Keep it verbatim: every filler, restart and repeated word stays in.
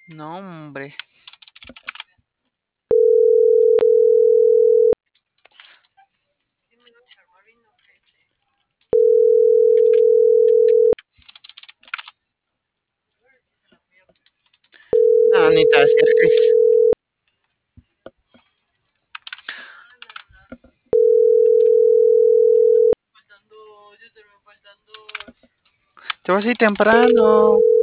No, hombre. No, ni te acerques. Te vas a ir temprano.